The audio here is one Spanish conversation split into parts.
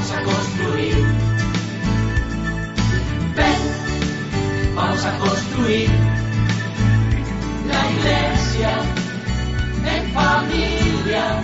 vamos a construir. Ven, vamos a construir la iglesia en familia,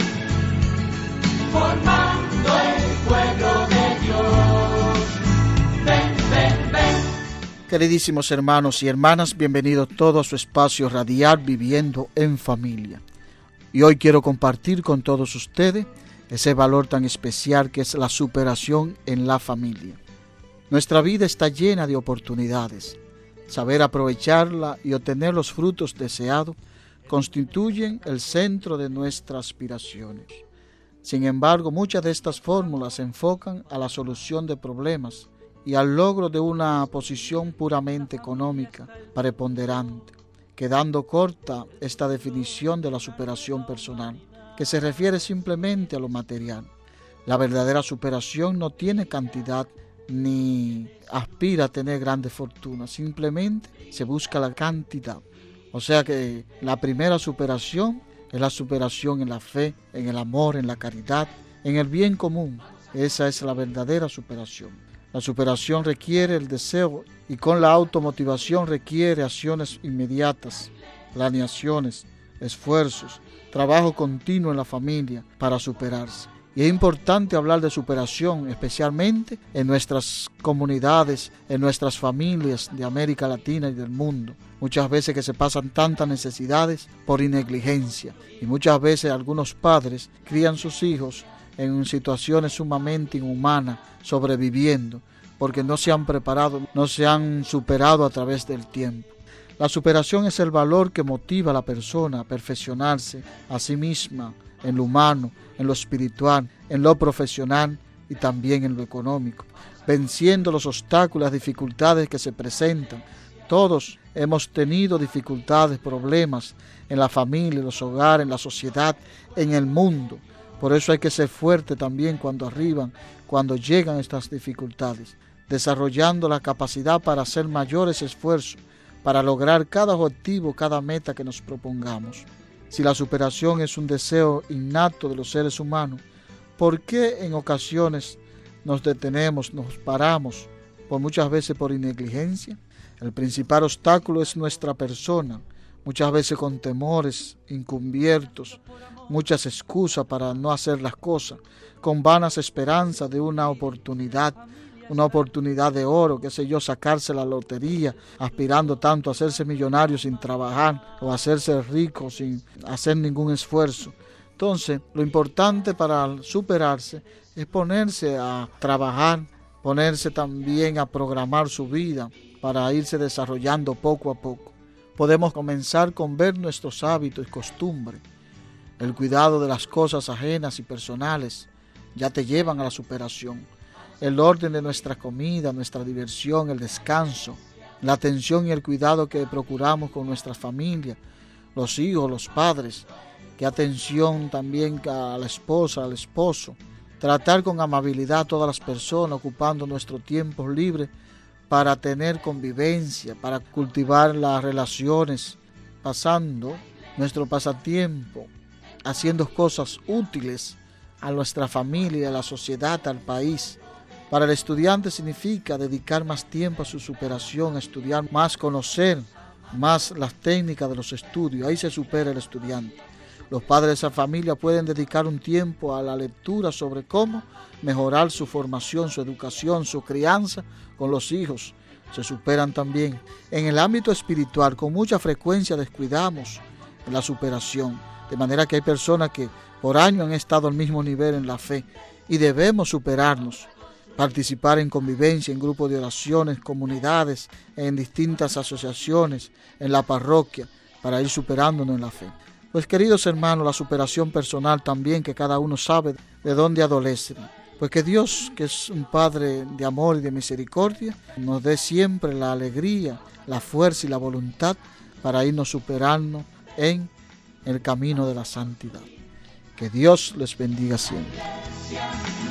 formando el pueblo de Dios. Ven, ven, ven. Queridísimos hermanos y hermanas, bienvenidos todos a su espacio radial Viviendo en Familia. Y hoy quiero compartir con todos ustedes ese valor tan especial que es la superación en la familia. Nuestra vida está llena de oportunidades. Saber aprovecharla y obtener los frutos deseados constituyen el centro de nuestras aspiraciones. Sin embargo, muchas de estas fórmulas se enfocan a la solución de problemas y al logro de una posición puramente económica preponderante, quedando corta esta definición de la superación personal, que se refiere simplemente a lo material. La verdadera superación no tiene cantidad ni aspira a tener grandes fortunas, simplemente se busca la cantidad. O sea que la primera superación es la superación en la fe, en el amor, en la caridad, en el bien común. Esa es la verdadera superación. La superación requiere el deseo y con la automotivación requiere acciones inmediatas, planeaciones, esfuerzos, trabajo continuo en la familia para superarse. Y es importante hablar de superación, especialmente en nuestras comunidades, en nuestras familias de América Latina y del mundo. Muchas veces que se pasan tantas necesidades por negligencia y muchas veces algunos padres crían sus hijos en situaciones sumamente inhumanas, sobreviviendo, porque no se han preparado, no se han superado a través del tiempo. La superación es el valor que motiva a la persona a perfeccionarse a sí misma en lo humano, en lo espiritual, en lo profesional y también en lo económico, venciendo los obstáculos, las dificultades que se presentan. Todos hemos tenido dificultades, problemas en la familia, en los hogares, en la sociedad, en el mundo. Por eso hay que ser fuerte también cuando llegan estas dificultades, desarrollando la capacidad para hacer mayores esfuerzos, para lograr cada objetivo, cada meta que nos propongamos. Si la superación es un deseo innato de los seres humanos, ¿por qué en ocasiones nos detenemos, nos paramos, muchas veces por negligencia? El principal obstáculo es nuestra persona, muchas veces con temores encubiertos, muchas excusas para no hacer las cosas, con vanas esperanzas de una oportunidad de oro, sacarse la lotería, aspirando tanto a hacerse millonario sin trabajar o a hacerse rico sin hacer ningún esfuerzo. Entonces, lo importante para superarse es ponerse a trabajar, ponerse también a programar su vida para irse desarrollando poco a poco. Podemos comenzar con ver nuestros hábitos y costumbres. El cuidado de las cosas ajenas y personales ya te llevan a la superación. El orden de nuestra comida, nuestra diversión, el descanso, la atención y el cuidado que procuramos con nuestras familias, los hijos, los padres, qué atención también a la esposa, al esposo, tratar con amabilidad a todas las personas, ocupando nuestro tiempo libre para tener convivencia, para cultivar las relaciones, pasando nuestro pasatiempo, haciendo cosas útiles a nuestra familia, a la sociedad, al país. Para el estudiante significa dedicar más tiempo a su superación, a estudiar más, conocer más las técnicas de los estudios. Ahí se supera el estudiante. Los padres de esa familia pueden dedicar un tiempo a la lectura sobre cómo mejorar su formación, su educación, su crianza con los hijos. Se superan también. En el ámbito espiritual, con mucha frecuencia descuidamos en la superación. De manera que hay personas que por años han estado al mismo nivel en la fe y debemos superarnos. Participar en convivencia, en grupos de oraciones, comunidades, en distintas asociaciones, en la parroquia, para ir superándonos en la fe. Pues queridos hermanos, la superación personal también, que cada uno sabe de dónde adolece. Pues que Dios, que es un Padre de amor y de misericordia, nos dé siempre la alegría, la fuerza y la voluntad para irnos superando en el camino de la santidad. Que Dios les bendiga siempre.